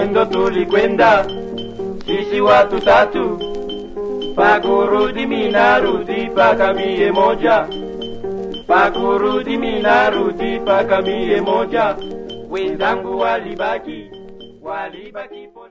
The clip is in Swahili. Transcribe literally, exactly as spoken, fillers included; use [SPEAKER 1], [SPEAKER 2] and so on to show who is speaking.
[SPEAKER 1] mwendo tulikwenda sisi watu tatu, pakurudi minarudi paka mie moja, pakurudi minarudi paka mie moja. Wenzangu walibaki walibaki pole.